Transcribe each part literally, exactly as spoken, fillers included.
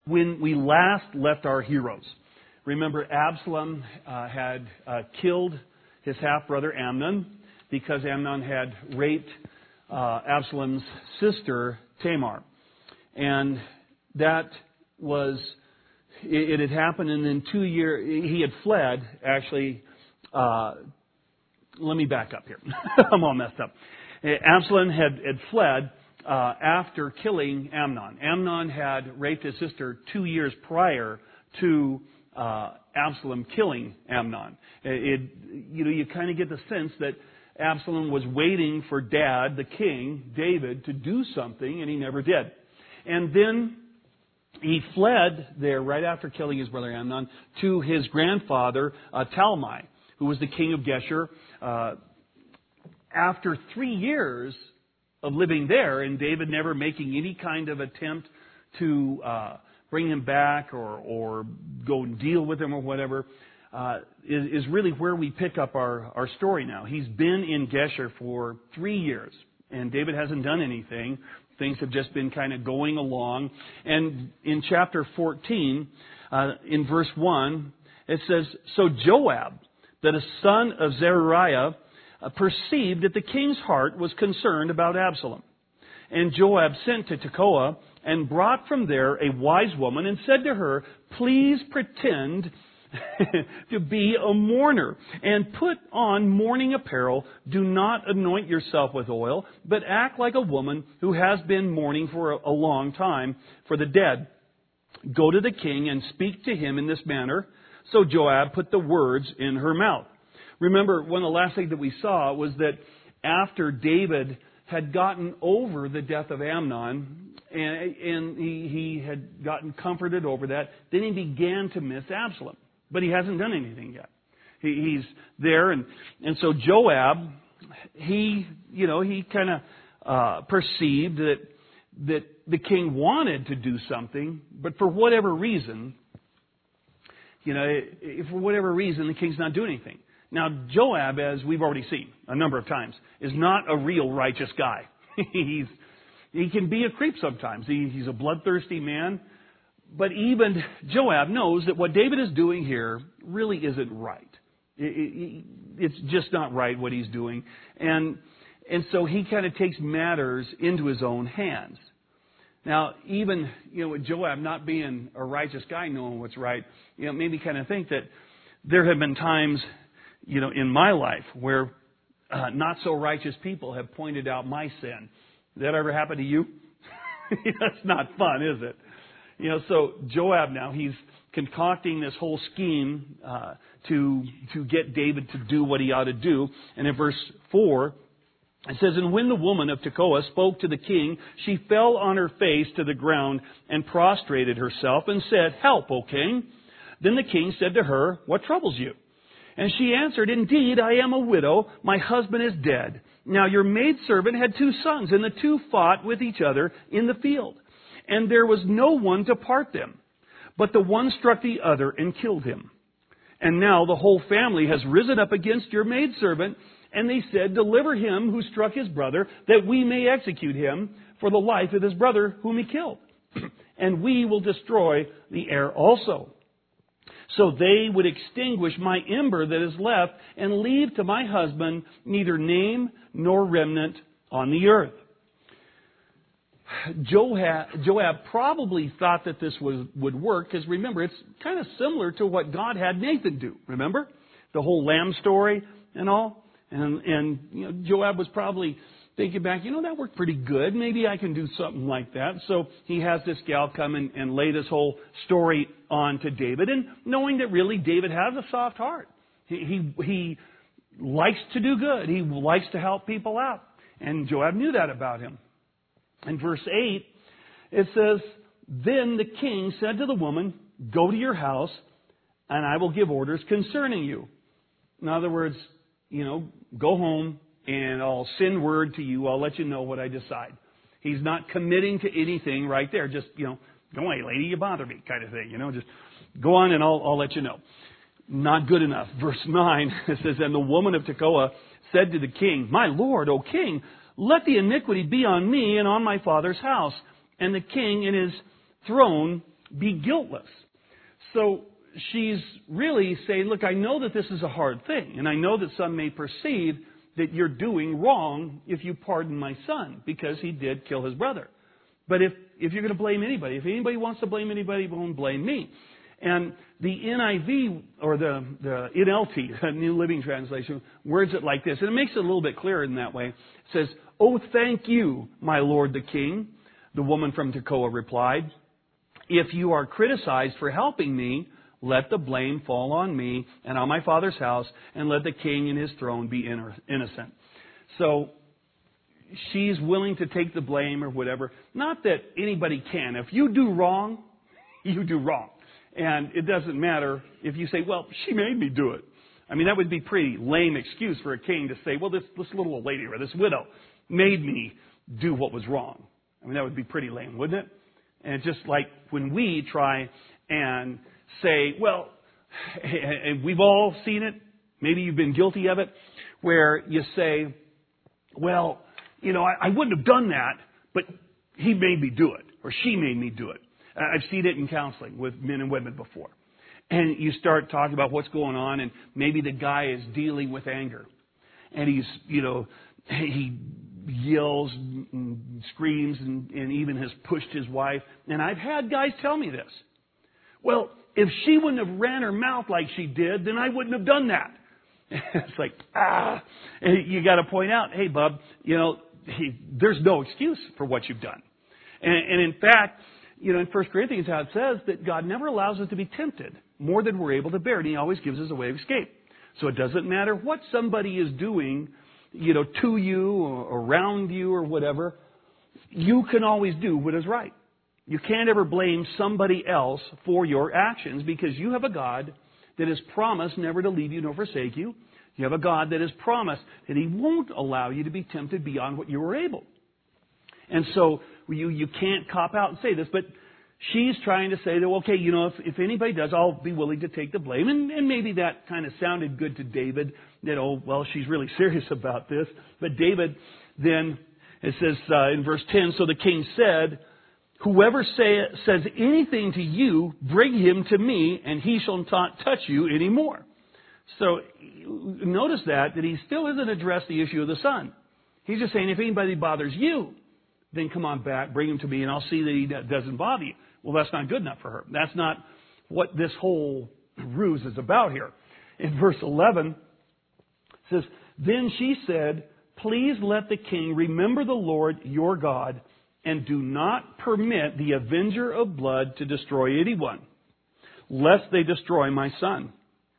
When we last left our heroes, remember Absalom uh, had uh, killed his half-brother Amnon because Amnon had raped uh, Absalom's sister Tamar. And that was, it, it had happened, and then two years, he had fled, actually. Uh, let me back up here. I'm all messed up. Absalom had, had fled uh, after killing Amnon. Amnon had raped his sister two years prior to uh, Absalom killing Amnon. It, you know, you kind of get the sense that Absalom was waiting for Dad, the king, David, to do something, and he never did. And then he fled there right after killing his brother Amnon to his grandfather, uh, Talmai, who was the king of Geshur. Uh, after three years of living there, and David never making any kind of attempt to uh, bring him back or, or go and deal with him or whatever, uh, is, is really where we pick up our, our story now. He's been in Geshur for three years, and David hasn't done anything. Things have just been kind of going along. And in chapter fourteen, uh, in verse one, it says, "So Joab, that a son of Zeruiah, uh, perceived that the king's heart was concerned about Absalom. And Joab sent to Tekoa and brought from there a wise woman and said to her, 'Please pretend to be a mourner and put on mourning apparel. Do not anoint yourself with oil, but act like a woman who has been mourning for a long time for the dead. Go to the king and speak to him in this manner.' So Joab put the words in her mouth." Remember, one of the last things that we saw was that after David had gotten over the death of Amnon, and, and he, he had gotten comforted over that, then he began to miss Absalom. But he hasn't done anything yet. He, he's there, and, and so Joab, he, you know, he kind of uh, perceived that that the king wanted to do something, but for whatever reason, you know, if for whatever reason, the king's not doing anything. Now, Joab, as we've already seen a number of times, is not a real righteous guy. he's he can be a creep sometimes. He, he's a bloodthirsty man. But even Joab knows that what David is doing here really isn't right. It, it, it's just not right what he's doing. And, and so he kind of takes matters into his own hands. Now, even, you know, with Joab not being a righteous guy, knowing what's right, you know, made me kind of think that there have been times, you know, in my life where uh, not so righteous people have pointed out my sin. Did that ever happen to you? That's not fun, is it? You know, so Joab now, he's concocting this whole scheme uh, to to get David to do what he ought to do. And in verse four, it says, "And when the woman of Tekoa spoke to the king, she fell on her face to the ground and prostrated herself and said, 'Help, O king.' Then the king said to her, 'What troubles you?' And she answered, 'Indeed, I am a widow. My husband is dead. Now your maidservant had two sons, and the two fought with each other in the field. And there was no one to part them. But the one struck the other and killed him. And now the whole family has risen up against your maidservant. And they said, deliver him who struck his brother, that we may execute him for the life of his brother whom he killed. And we will destroy the heir also. So they would extinguish my ember that is left and leave to my husband neither name nor remnant on the earth.'" Joab, Joab probably thought that this was, would work, because remember, it's kind of similar to what God had Nathan do. Remember? The whole lamb story and all. And, and you know, Joab was probably thinking back, you know, that worked pretty good. Maybe I can do something like that. So he has this gal come and, and lay this whole story on to David. And knowing that really David has a soft heart. He, he, he likes to do good. He likes to help people out. And Joab knew that about him. In verse eight, it says, "Then the king said to the woman, 'Go to your house, and I will give orders concerning you.'" In other words, you know, go home, and I'll send word to you. I'll let you know what I decide. He's not committing to anything right there. Just, you know, go away, lady, you bother me, kind of thing. You know, just go on, and I'll, I'll let you know. Not good enough. Verse nine, it says, "And the woman of Tekoa said to the king, 'My lord, O king, let the iniquity be on me and on my father's house, and the king in his throne be guiltless. So she's really saying, look, I know that this is a hard thing, and I know that some may perceive that you're doing wrong if you pardon my son, because he did kill his brother. But if, if you're going to blame anybody, if anybody wants to blame anybody, won't blame me. And the N I V, or the, the N L T, the New Living Translation, words it like this. And it makes it a little bit clearer in that way. It says, "Oh, thank you, my lord the king," the woman from Tekoa replied. "If you are criticized for helping me, let the blame fall on me and on my father's house, and let the king and his throne be innocent." So she's willing to take the blame or whatever. Not that anybody can. If you do wrong, you do wrong. And it doesn't matter if you say, well, she made me do it. I mean, that would be a pretty lame excuse for a king to say, well, this, this little old lady or this widow made me do what was wrong. I mean, that would be pretty lame, wouldn't it? And just like when we try and say, well, and we've all seen it, maybe you've been guilty of it, where you say, well, you know, I, I wouldn't have done that, but he made me do it, or she made me do it. I've seen it in counseling with men and women before. And you start talking about what's going on, and maybe the guy is dealing with anger. And he's, you know, he yells and screams and, and even has pushed his wife. And I've had guys tell me this. Well, if she wouldn't have ran her mouth like she did, then I wouldn't have done that. It's like, ah. And you got to point out, hey, bub, you know, he, there's no excuse for what you've done. And, and in fact, you know, in First Corinthians, how it says that God never allows us to be tempted more than we're able to bear, and He always gives us a way of escape. So it doesn't matter what somebody is doing, you know, to you or around you or whatever, you can always do what is right. You can't ever blame somebody else for your actions, because you have a God that has promised never to leave you nor forsake you. You have a God that has promised that He won't allow you to be tempted beyond what you are able. And so you, you can't cop out and say this, but she's trying to say that, okay, you know, if, if anybody does, I'll be willing to take the blame. And, and maybe that kind of sounded good to David, that, oh, well, she's really serious about this. But David then, it says uh, in verse ten, so the king said, "Whoever say, says anything to you, bring him to me, and he shall not touch you anymore." So notice that, that he still hasn't addressed the issue of the son. He's just saying, if anybody bothers you, then come on back, bring him to me, and I'll see that he doesn't bother you. Well, that's not good enough for her. That's not what this whole ruse is about here. In verse eleven, it says, "Then she said, please let the king remember the Lord your God, and do not permit the avenger of blood to destroy anyone, lest they destroy my son."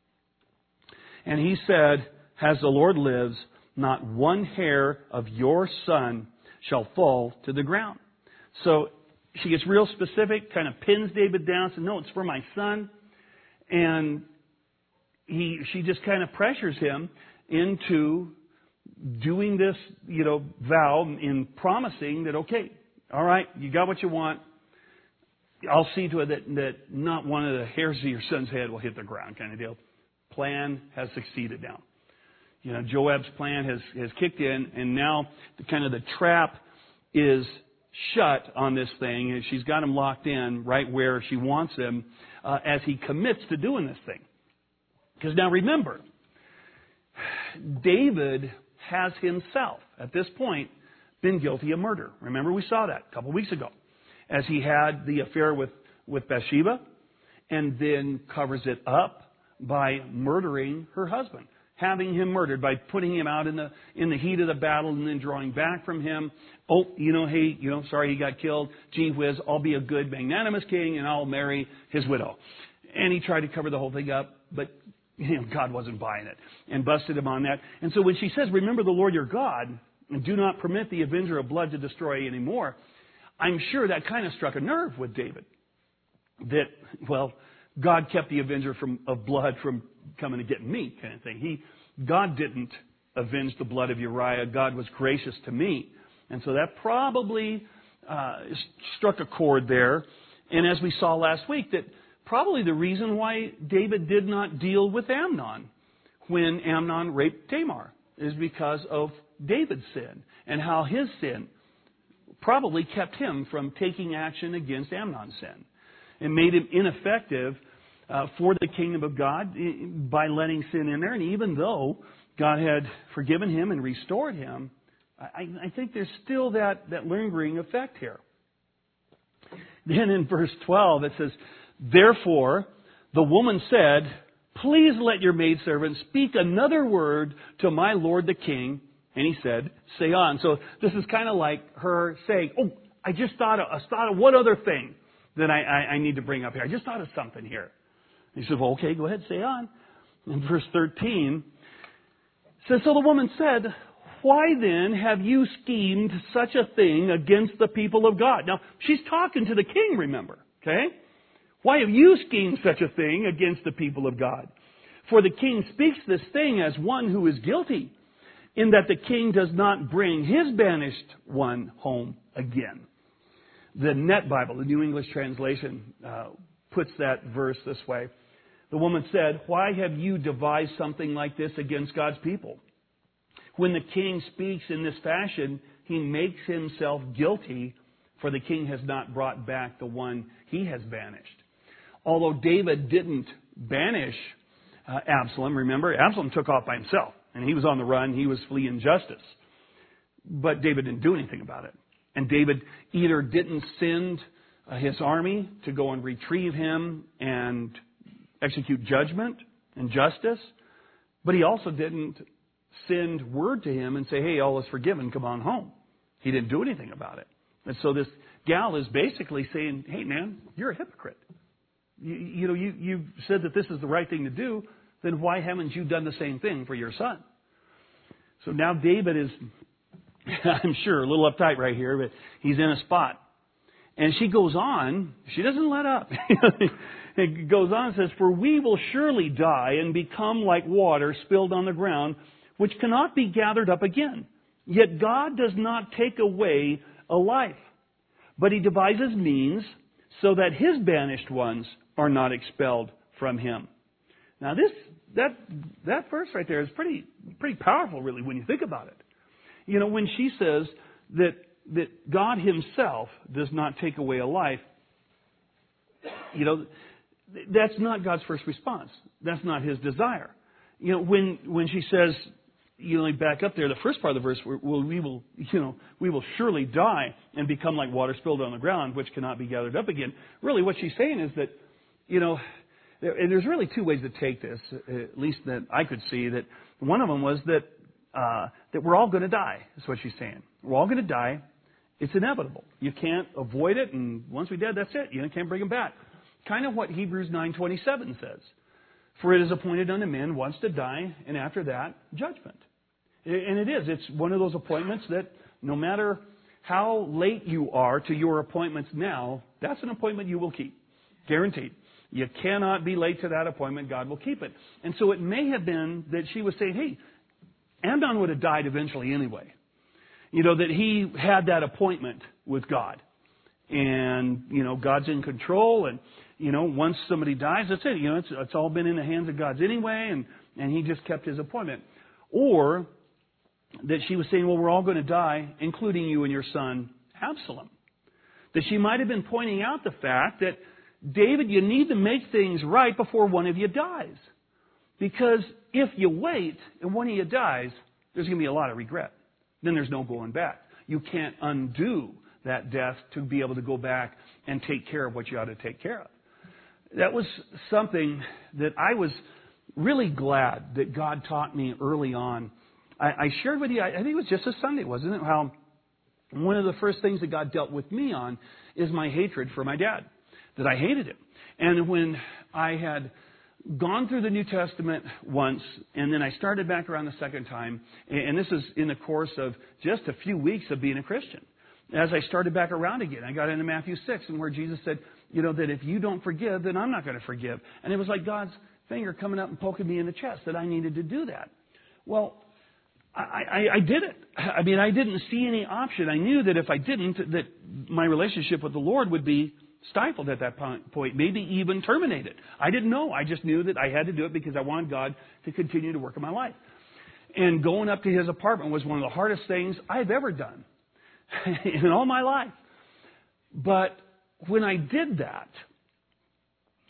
And he said, "As the Lord lives, not one hair of your son shall fall to the ground." So she gets real specific, kind of pins David down, says, no, it's for my son. And he, she just kind of pressures him into doing this, you know, vow in promising that, okay, all right, you got what you want. I'll see to it that, that not one of the hairs of your son's head will hit the ground, kind of deal. Plan has succeeded now. You know, Joab's plan has, has kicked in, and now the, kind of the trap is shut on this thing, and she's got him locked in right where she wants him uh, as he commits to doing this thing. Because now remember, David has himself, at this point, been guilty of murder. Remember, we saw that a couple weeks ago, as he had the affair with, with Bathsheba, and then covers it up by murdering her husband. Having him murdered by putting him out in the in the heat of the battle and then drawing back from him. Oh, you know, hey, you know, sorry he got killed. Gee whiz, I'll be a good, magnanimous king and I'll marry his widow. And he tried to cover the whole thing up, but you know, God wasn't buying it and busted him on that. And so when she says, "Remember the Lord your God, and do not permit the avenger of blood to destroy you anymore," I'm sure that kind of struck a nerve with David. That, well, God kept the avenger from, of blood from coming to get me, kind of thing. He, God didn't avenge the blood of Uriah. God was gracious to me. And so that probably uh, struck a chord there. And as we saw last week, that probably the reason why David did not deal with Amnon when Amnon raped Tamar is because of David's sin and how his sin probably kept him from taking action against Amnon's sin. It made him ineffective uh, for the kingdom of God by letting sin in there. And even though God had forgiven him and restored him, I, I think there's still that, that lingering effect here. Then in verse twelve it says, therefore the woman said, please let your maidservant speak another word to my lord the king. And he said, say on. So this is kind of like her saying, oh, I just thought of, I thought of one other thing that I, I, I need to bring up here. I just thought of something here. And he said, well, okay, go ahead, say on. In verse thirteen, it says, so the woman said, why then have you schemed such a thing against the people of God? Now, she's talking to the king, remember, okay? Why have you schemed such a thing against the people of God? For the king speaks this thing as one who is guilty, in that the king does not bring his banished one home again. The Net Bible, the New English Translation, uh, puts that verse this way. The woman said, why have you devised something like this against God's people? When the king speaks in this fashion, he makes himself guilty, for the king has not brought back the one he has banished. Although David didn't banish uh, Absalom, remember, Absalom took off by himself, and he was on the run, he was fleeing justice. But David didn't do anything about it. And David either didn't send uh, his army to go and retrieve him and execute judgment and justice, but he also didn't send word to him and say, hey, all is forgiven, come on home. He didn't do anything about it. And so this gal is basically saying, hey, man, you're a hypocrite. You, you know, you, you've said that this is the right thing to do, then why haven't you done the same thing for your son? So now David is, I'm sure, a little uptight right here, but he's in a spot. And she goes on, she doesn't let up. It goes on and says, for we will surely die and become like water spilled on the ground, which cannot be gathered up again. Yet God does not take away a life, but he devises means so that his banished ones are not expelled from him. Now this, that, that verse right there is pretty, pretty powerful really when you think about it. You know, when she says that, that God himself does not take away a life, you know, that's not God's first response. That's not his desire. You know, when, when she says, you know, back up there, the first part of the verse, well, we will, you know, we will surely die and become like water spilled on the ground, which cannot be gathered up again. Really, what she's saying is that, you know, and there's really two ways to take this, at least that I could see. That one of them was that uh, that we're all going to die. That's what she's saying. We're all going to die. It's inevitable. You can't avoid it, and once we're dead, that's it. You can't bring them back. Kind of what Hebrews nine twenty-seven says. For it is appointed unto men once to die, and after that, judgment. And it is. It's one of those appointments that no matter how late you are to your appointments now, that's an appointment you will keep. Guaranteed. You cannot be late to that appointment. God will keep it. And so it may have been that she was saying, hey, Amnon would have died eventually anyway. You know, that he had that appointment with God. And, you know, God's in control. And, you know, once somebody dies, that's it. You know, it's, it's all been in the hands of God anyway. And, and he just kept his appointment. Or that she was saying, well, we're all going to die, including you and your son, Absalom. That she might have been pointing out the fact that, David, you need to make things right before one of you dies. Because if you wait and one of you dies, there's going to be a lot of regret. Then there's no going back. You can't undo that death to be able to go back and take care of what you ought to take care of. That was something that I was really glad that God taught me early on. I, I shared with you, I think it was just a Sunday, wasn't it? How one of the first things that God dealt with me on is my hatred for my dad. That I hated him. And when I had gone through the New Testament once, and then I started back around the second time, and this is in the course of just a few weeks of being a Christian. As I started back around again, I got into Matthew six, and where Jesus said, you know, that if you don't forgive, then I'm not going to forgive. And it was like God's finger coming up and poking me in the chest that I needed to do that. Well, I, I, I did it. I mean, I didn't see any option. I knew that if I didn't, that my relationship with the Lord would be stifled at that point, maybe even terminated. I didn't know. I just knew that I had to do it because I wanted God to continue to work in my life. And going up to his apartment was one of the hardest things I've ever done in all my life. But when I did that,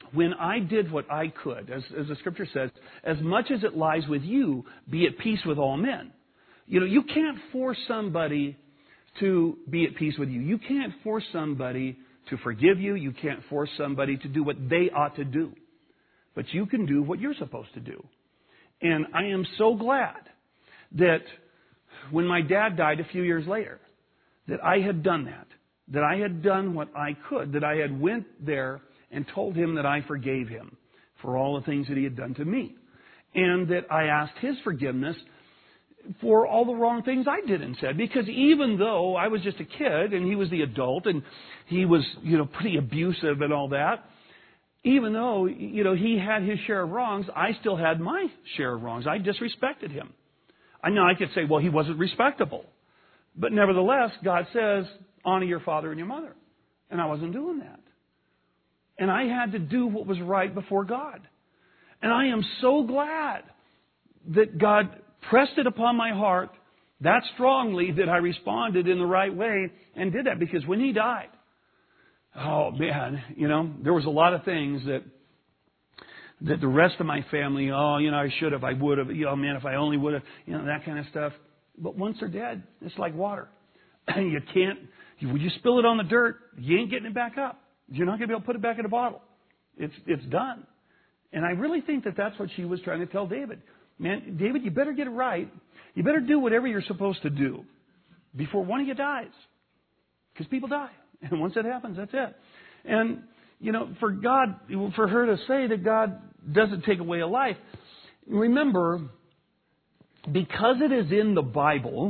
when I did what I could, as, as the Scripture says, as much as it lies with you, be at peace with all men. You know, you can't force somebody to be at peace with you. You can't force somebody to forgive you. You can't force somebody to do what they ought to do. But you can do what you're supposed to do. And I am so glad that when my dad died a few years later, that I had done that, that I had done what I could, that I had went there and told him that I forgave him for all the things that he had done to me. And that I asked his forgiveness for all the wrong things I did and said. Because even though I was just a kid and he was the adult and he was, you know, pretty abusive and all that, even though, you know, he had his share of wrongs, I still had my share of wrongs. I disrespected him. I know I could say, well, he wasn't respectable. But nevertheless, God says, honor your father and your mother. And I wasn't doing that. And I had to do what was right before God. And I am so glad that God pressed it upon my heart that strongly that I responded in the right way and did that. Because when he died, oh man, you know, there was a lot of things that that the rest of my family, oh, you know, I should have, I would have, you know, man, if I only would have, you know, that kind of stuff. But once they're dead, it's like water. You can't, when you spill it on the dirt, you ain't getting it back up. You're not going to be able to put it back in a bottle. It's it's done. And I really think that that's what she was trying to tell David. Man, David, you better get it right. You better do whatever you're supposed to do before one of you dies. Because people die. And once that happens, that's it. And, you know, for God, for her to say that God doesn't take away a life, remember, because it is in the Bible,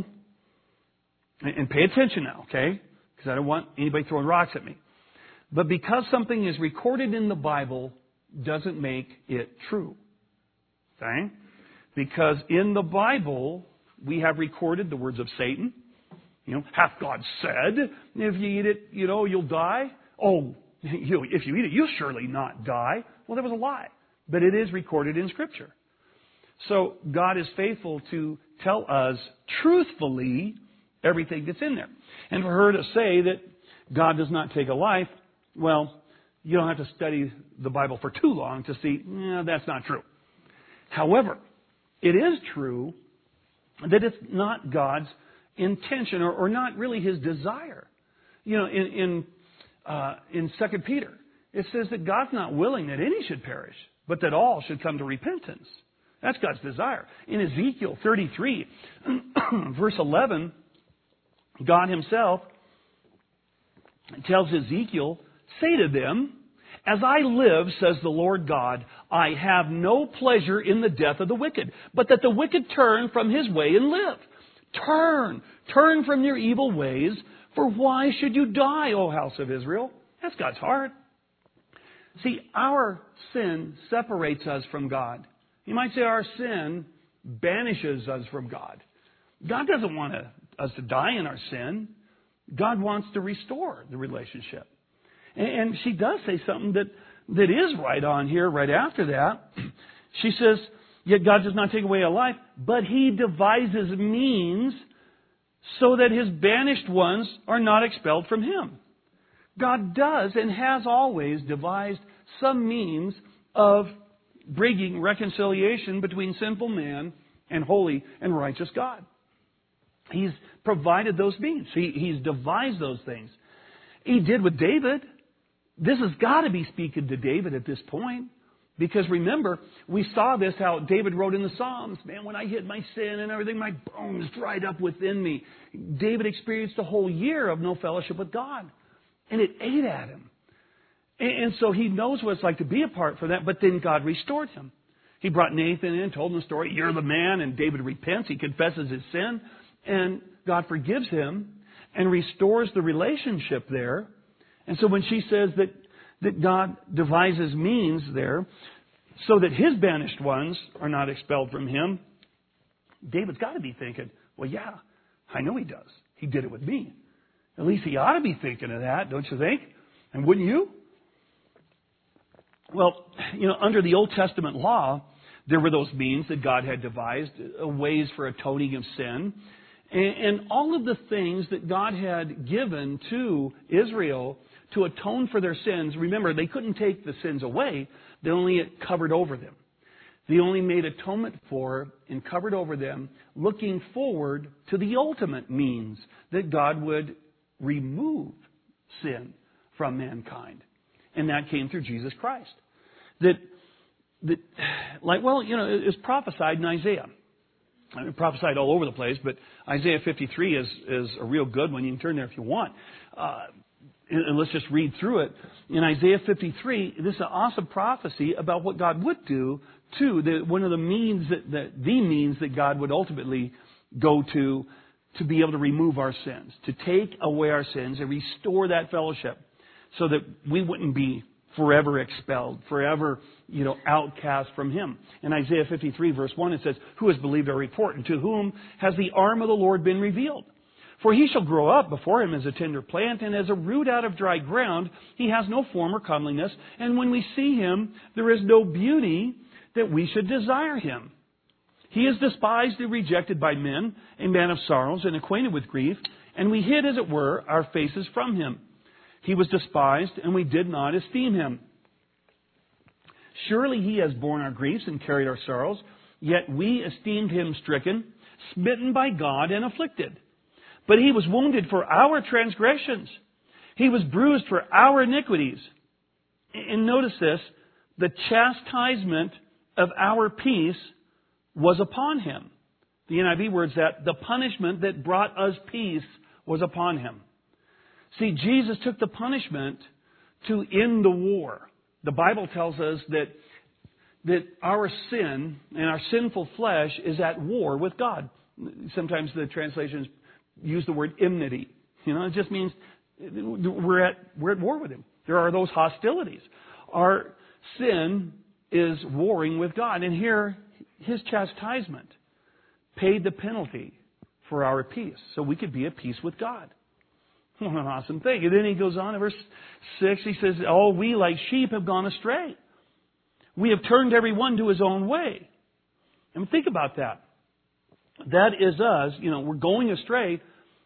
and pay attention now, okay? Because I don't want anybody throwing rocks at me. But because something is recorded in the Bible doesn't make it true. Okay? Because in the Bible, we have recorded the words of Satan. You know, hath God said, if you eat it, you know, you'll die? Oh, you, if you eat it, you'll surely not die. Well, that was a lie. But it is recorded in Scripture. So God is faithful to tell us truthfully everything that's in there. And for her to say that God does not take a life, well, you don't have to study the Bible for too long to see, no, that's not true. However, it is true that it's not God's intention or, or not really His desire. You know, in in, uh, in Second Peter, it says that God's not willing that any should perish, but that all should come to repentance. That's God's desire. In Ezekiel thirty-three, verse eleven, God Himself tells Ezekiel, say to them, as I live, says the Lord God, I have no pleasure in the death of the wicked, but that the wicked turn from his way and live. Turn, turn from your evil ways, for why should you die, O house of Israel? That's God's heart. See, our sin separates us from God. You might say our sin banishes us from God. God doesn't want to, us to die in our sin. God wants to restore the relationship. And she does say something that, that is right on here, right after that. She says, yet God does not take away a life, but He devises means so that His banished ones are not expelled from Him. God does and has always devised some means of bringing reconciliation between sinful man and holy and righteous God. He's provided those means. He, he's devised those things. He did with David. This has got to be speaking to David at this point. Because remember, we saw this, how David wrote in the Psalms, man, when I hid my sin and everything, my bones dried up within me. David experienced a whole year of no fellowship with God. And it ate at him. And so he knows what it's like to be apart from that, but then God restored him. He brought Nathan in, told him the story, you're the man, and David repents, he confesses his sin, and God forgives him and restores the relationship there. And so when she says that, that God devises means there so that His banished ones are not expelled from Him, David's got to be thinking, well, yeah, I know He does. He did it with me. At least he ought to be thinking of that, don't you think? And wouldn't you? Well, you know, under the Old Testament law, there were those means that God had devised, ways for atoning of sin. And, and all of the things that God had given to Israel to atone for their sins. Remember, they couldn't take the sins away. They only covered over them. They only made atonement for and covered over them, looking forward to the ultimate means that God would remove sin from mankind. And that came through Jesus Christ. That, that like, well, you know, it's prophesied in Isaiah. I mean, prophesied all over the place, but Isaiah fifty-three is, is a real good one. You can turn there if you want. Uh, and, and let's just read through it. In Isaiah fifty-three, this is an awesome prophecy about what God would do to the, one of the means that, that the means that God would ultimately go to to be able to remove our sins, to take away our sins and restore that fellowship so that we wouldn't be forever expelled, forever, you know, outcast from Him. In Isaiah fifty-three, verse one, it says, "Who has believed our report, and to whom has the arm of the Lord been revealed? For he shall grow up before him as a tender plant, and as a root out of dry ground. He has no form or comeliness, and when we see him, there is no beauty that we should desire him. He is despised and rejected by men, a man of sorrows and acquainted with grief, and we hid, as it were, our faces from him. He was despised, and we did not esteem him. Surely he has borne our griefs and carried our sorrows, yet we esteemed him stricken, smitten by God, and afflicted. But he was wounded for our transgressions. He was bruised for our iniquities." And notice this, the chastisement of our peace was upon him. The N I V words that the punishment that brought us peace was upon him. See, Jesus took the punishment to end the war. The Bible tells us that, that our sin and our sinful flesh is at war with God. Sometimes the translations use the word enmity. You know, it just means we're at, we're at war with Him. There are those hostilities. Our sin is warring with God. And here, His chastisement paid the penalty for our peace, so we could be at peace with God. What an awesome thing. And then he goes on in verse six, he says, "All we like sheep have gone astray. We have turned every one to his own way." And think about that. That is us, you know, we're going astray.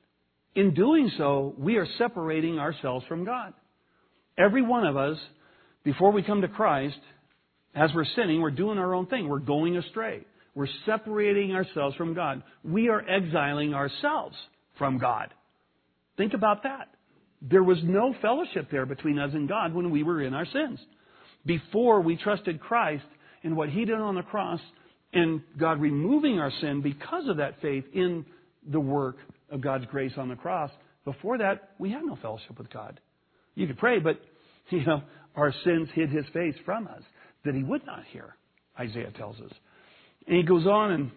In doing so, we are separating ourselves from God. Every one of us, before we come to Christ, as we're sinning, we're doing our own thing. We're going astray. We're separating ourselves from God. We are exiling ourselves from God. Think about that. There was no fellowship there between us and God when we were in our sins. Before we trusted Christ and what He did on the cross, and God removing our sin because of that faith in the work of God's grace on the cross, before that, we had no fellowship with God. You could pray, but, you know, our sins hid His face from us, that He would not hear, Isaiah tells us. And he goes on, and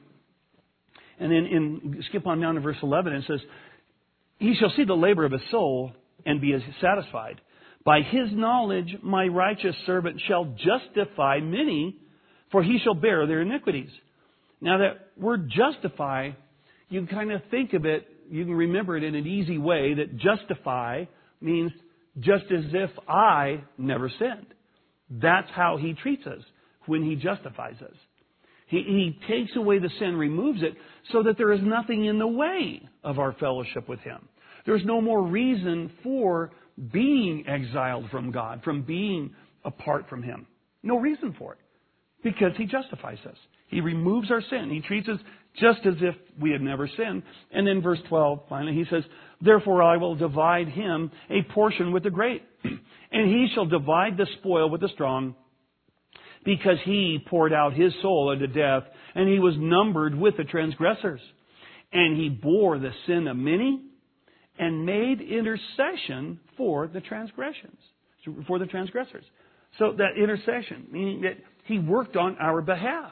and then in, skip on down to verse eleven, and it says, "He shall see the labor of his soul and be satisfied. By his knowledge my righteous servant shall justify many, for he shall bear their iniquities." Now that word justify, you can kind of think of it, you can remember it in an easy way, that justify means just as if I never sinned. That's how He treats us when He justifies us. He, he takes away the sin, removes it, so that there is nothing in the way of our fellowship with Him. There's no more reason for being exiled from God, from being apart from Him. No reason for it. Because He justifies us. He removes our sin. He treats us just as if we had never sinned. And then verse twelve, finally, He says, "Therefore I will divide him a portion with the great, and he shall divide the spoil with the strong, because he poured out his soul unto death, and he was numbered with the transgressors. And he bore the sin of many, and made intercession for the transgressions, for the transgressors." So that intercession, meaning that He worked on our behalf.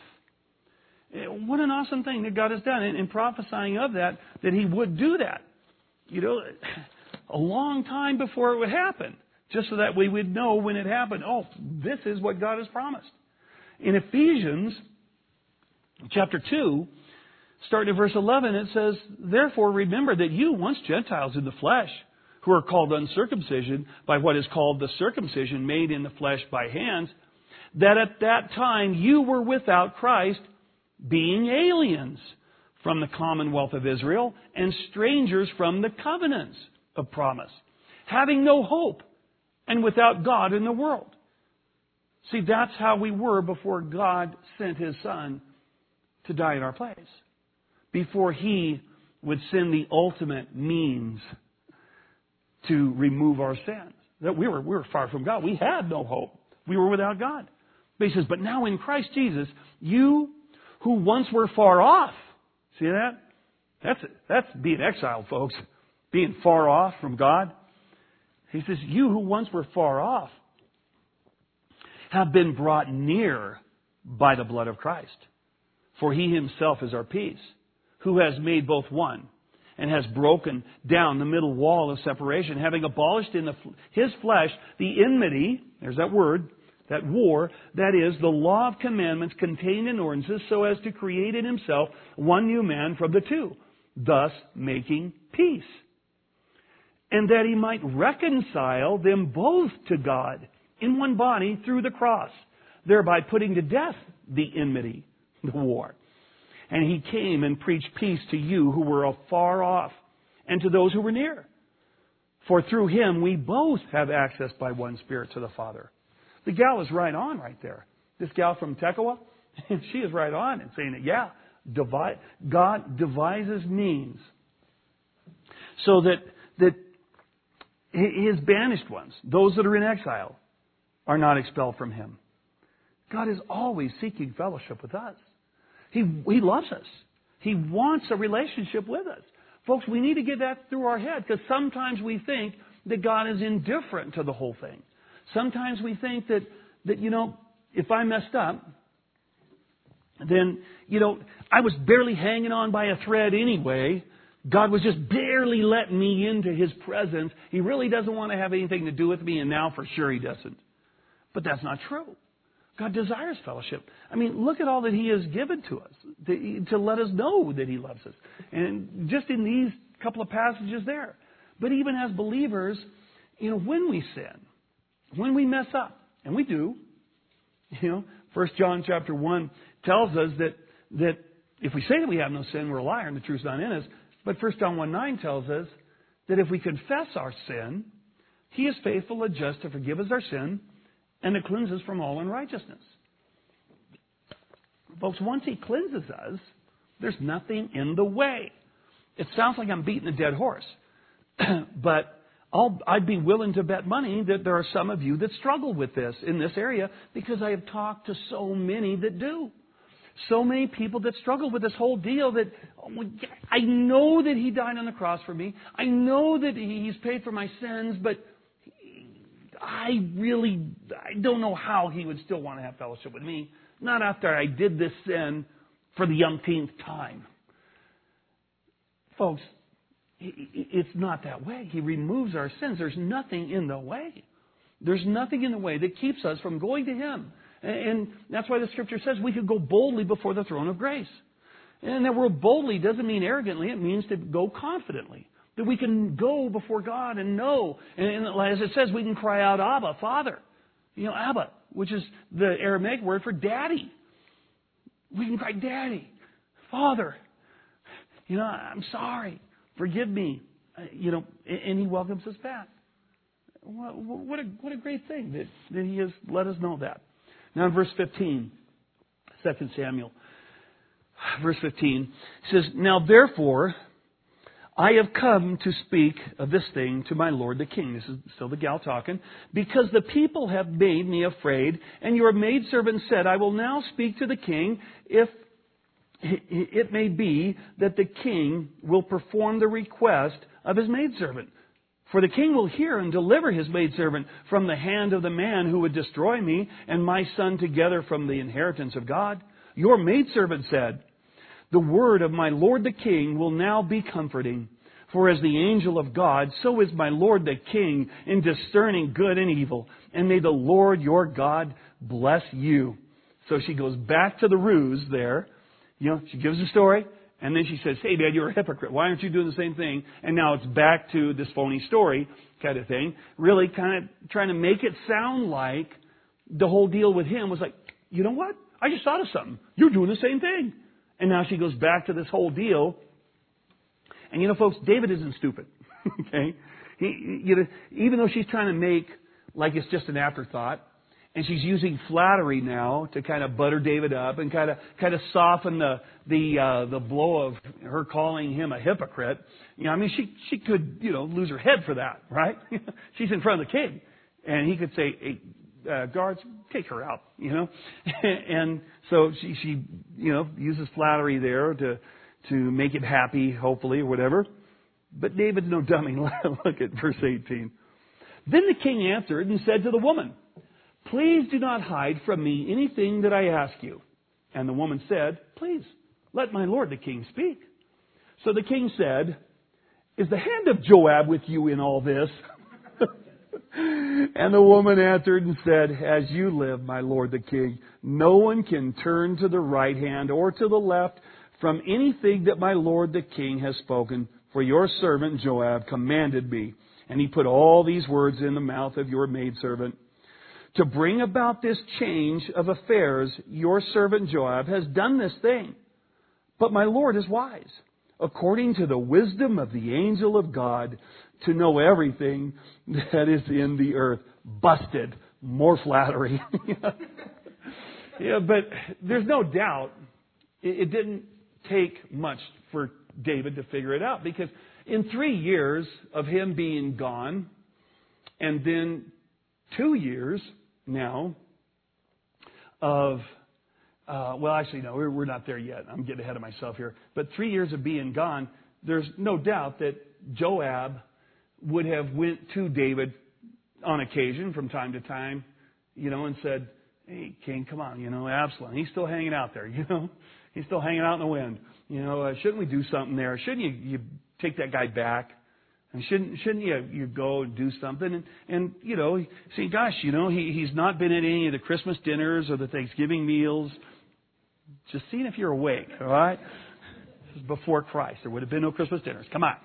What an awesome thing that God has done in, in prophesying of that, that He would do that. You know, a long time before it would happen, just so that we would know when it happened, oh, this is what God has promised. In Ephesians chapter two, starting at verse eleven, it says, "Therefore remember that you, once Gentiles in the flesh, who are called uncircumcision by what is called the circumcision made in the flesh by hands, that at that time you were without Christ, being aliens from the commonwealth of Israel and strangers from the covenants of promise, having no hope and without God in the world. See, that's how we were before God sent His Son to die in our place. Before He would send the ultimate means to remove our sins. That we were, we were far from God. We had no hope. We were without God. But He says, but now in Christ Jesus, you who once were far off. See that? That's, that's being exiled, folks. Being far off from God. He says, you who once were far off have been brought near by the blood of Christ. For He Himself is our peace, who has made both one, and has broken down the middle wall of separation, having abolished in the, His flesh the enmity, there's that word, that war, that is, the law of commandments contained in ordinances, so as to create in Himself one new man from the two, thus making peace. And that He might reconcile them both to God in one body through the cross, thereby putting to death the enmity, the war. And He came and preached peace to you who were afar off, and to those who were near. For through Him we both have access by one Spirit to the Father. The gal is right on right there. This gal from Tekoa, she is right on and saying that, yeah, divide, God devises means so that, that His banished ones, those that are in exile, are not expelled from Him. God is always seeking fellowship with us. He, he loves us. He wants a relationship with us. Folks, we need to get that through our head, because sometimes we think that God is indifferent to the whole thing. Sometimes we think that, that, you know, if I messed up, then, you know, I was barely hanging on by a thread anyway. God was just barely letting me into His presence. He really doesn't want to have anything to do with me, and now for sure He doesn't. But that's not true. God desires fellowship. I mean, look at all that He has given to us to, to let us know that He loves us. And just in these couple of passages there. But even as believers, you know, when we sin, when we mess up, and we do, you know, First John chapter one tells us that, that if we say that we have no sin, we're a liar and the truth's not in us. But First John one nine tells us that if we confess our sin, He is faithful and just to forgive us our sin and to cleanse us from all unrighteousness. Folks, once He cleanses us, there's nothing in the way. It sounds like I'm beating a dead horse. But I'll, I'd be willing to bet money that there are some of you that struggle with this in this area, because I have talked to so many that do. So many people that struggle with this whole deal that, oh, I know that He died on the cross for me. I know that He's paid for my sins, but I really, I don't know how He would still want to have fellowship with me. Not after I did this sin for the umpteenth time. Folks, it's not that way. He removes our sins. There's nothing in the way. There's nothing in the way that keeps us from going to Him. And that's why the Scripture says we could go boldly before the throne of grace. And that word boldly doesn't mean arrogantly. It means to go confidently. That we can go before God and know. And as it says, we can cry out, Abba, Father. You know, Abba, which is the Aramaic word for daddy. We can cry, Daddy, Father. You know, I'm sorry. Forgive me. Uh, you know, and He welcomes us back. What, what, a, what a great thing that, that He has let us know that. Now in verse fifteen, Second Samuel, verse fifteen, it says, Now therefore, I have come to speak of this thing to my lord the king. This is still the gal talking. Because the people have made me afraid, and your maidservant said, I will now speak to the king, if it may be that the king will perform the request of his maidservant. For the king will hear and deliver his maidservant from the hand of the man who would destroy me and my son together from the inheritance of God. Your maidservant said, The word of my lord the king will now be comforting. For as the angel of God, so is my lord the king in discerning good and evil. And may the Lord your God bless you. So she goes back to the ruse there. You know, she gives a story, and then she says, hey, Dad, you're a hypocrite. Why aren't you doing the same thing? And now it's back to this phony story kind of thing. Really kind of trying to make it sound like the whole deal with him was like, you know what? I just thought of something. You're doing the same thing. And now she goes back to this whole deal. And you know, folks, David isn't stupid. Okay? He, you know, even though she's trying to make like it's just an afterthought. And she's using flattery now to kind of butter David up and kind of kind of soften the the uh, the blow of her calling him a hypocrite. You know, I mean, she she could you know lose her head for that, right? She's in front of the king, and he could say, "Hey, uh, guards, take her out," you know. And so she she you know uses flattery there to to make it happy, hopefully, or whatever. But David's no dummy. Look at verse eighteen. Then the king answered and said to the woman, "Please do not hide from me anything that I ask you." And the woman said, "Please, let my lord the king speak." So the king said, "Is the hand of Joab with you in all this?" And the woman answered and said, "As you live, my lord the king, no one can turn to the right hand or to the left from anything that my lord the king has spoken, for your servant Joab commanded me. And he put all these words in the mouth of your maidservant. To bring about this change of affairs, your servant Joab has done this thing. But my Lord is wise, according to the wisdom of the angel of God, to know everything that is in the earth." Busted. More flattery. Yeah, but there's no doubt it, it didn't take much for David to figure it out, because in three years of him being gone, and then two years now of, uh, well, actually, no, we're, we're not there yet. I'm getting ahead of myself here. But three years of being gone, there's no doubt that Joab would have went to David on occasion from time to time, you know, and said, "Hey, King, come on, you know, Absalom, he's still hanging out there, you know. He's still hanging out in the wind. You know, uh, shouldn't we do something there? Shouldn't you, you take that guy back? And shouldn't shouldn't you you go and do something?" And and you know, see, gosh, you know, he he's not been at any of the Christmas dinners or the Thanksgiving meals. Just seeing if you're awake, all right? This is before Christ. There would have been no Christmas dinners. Come on.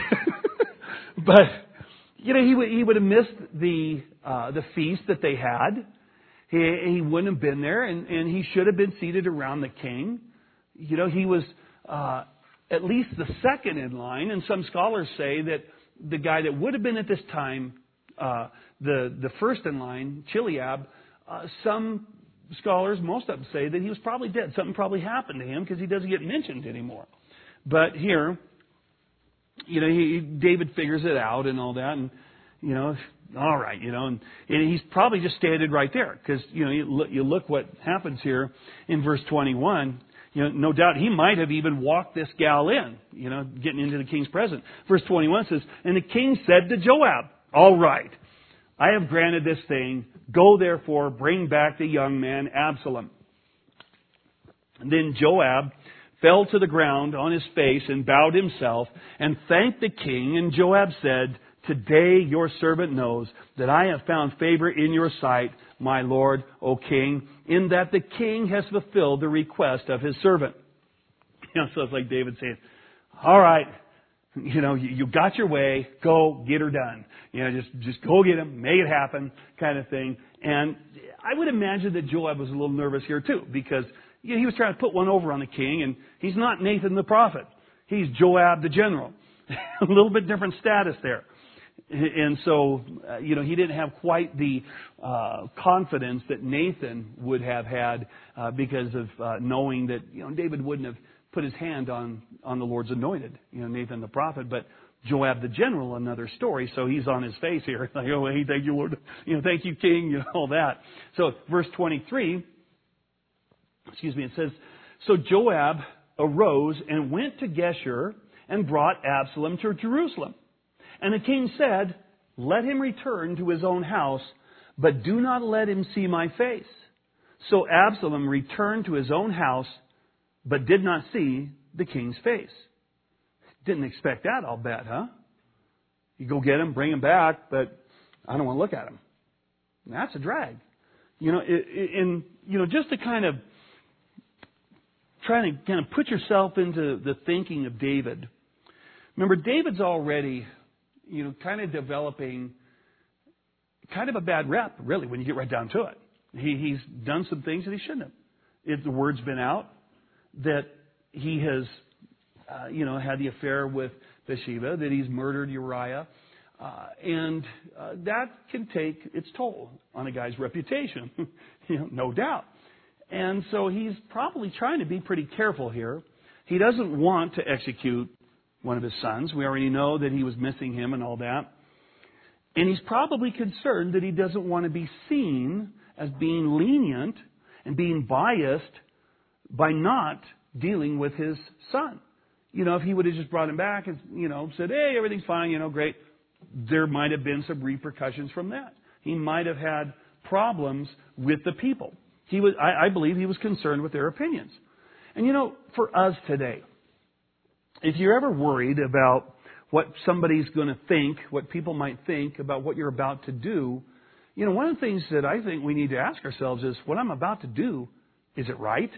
But you know, he would he would have missed the uh, the feast that they had. He he wouldn't have been there, and and he should have been seated around the king. You know, he was Uh, at least the second in line, and some scholars say that the guy that would have been at this time uh, the the first in line, Chileab, uh, some scholars, most of them say that he was probably dead. Something probably happened to him because he doesn't get mentioned anymore. But here, you know, he, David figures it out and all that, and you know, all right, you know, and, and he's probably just standing right there because you know, you look, you look what happens here in verse twenty-one. You know, no doubt he might have even walked this gal in, you know, getting into the king's presence. Verse twenty-one says, "And the king said to Joab, 'All right, I have granted this thing. Go therefore, bring back the young man Absalom.' And then Joab fell to the ground on his face and bowed himself and thanked the king. And Joab said, 'Today your servant knows that I have found favor in your sight, my lord, O king, in that the king has fulfilled the request of his servant.'" You know, so it's like David saying, "All right, you know, you, you got your way, go get her done. You know, just just go get him, make it happen," kind of thing. And I would imagine that Joab was a little nervous here too, because you know, he was trying to put one over on the king, and he's not Nathan the prophet. He's Joab the general. A little bit different status there. And so, uh, you know, he didn't have quite the uh, confidence that Nathan would have had uh, because of uh, knowing that, you know, David wouldn't have put his hand on, on the Lord's anointed, you know, Nathan the prophet. But Joab the general, another story. So he's on his face here. Like, "Oh, hey, thank you, Lord. You know, thank you, King," you know, all that. So verse twenty-three, excuse me, it says, "So Joab arose and went to Geshur and brought Absalom to Jerusalem. And the king said, 'Let him return to his own house, but do not let him see my face.' So Absalom returned to his own house, but did not see the king's face." Didn't expect that, I'll bet, huh? You go get him, bring him back, but I don't want to look at him. That's a drag. You know, and, you know, just to kind of try to kind of put yourself into the thinking of David. Remember, David's already, you know, kind of developing kind of a bad rep, really, when you get right down to it. He, he's done some things that he shouldn't have. It, the word's been out that he has, uh, you know, had the affair with Bathsheba, that he's murdered Uriah. Uh, and uh, that can take its toll on a guy's reputation, you know, no doubt. And so he's probably trying to be pretty careful here. He doesn't want to execute one of his sons. We already know that he was missing him and all that. And he's probably concerned that he doesn't want to be seen as being lenient and being biased by not dealing with his son. You know, if he would have just brought him back and, you know, said, hey, everything's fine, you know, great, there might have been some repercussions from that. He might have had problems with the people. He was, I, I believe he was concerned with their opinions. And, you know, for us today, if you're ever worried about what somebody's going to think, what people might think about what you're about to do, you know, one of the things that I think we need to ask ourselves is, what I'm about to do, is it right?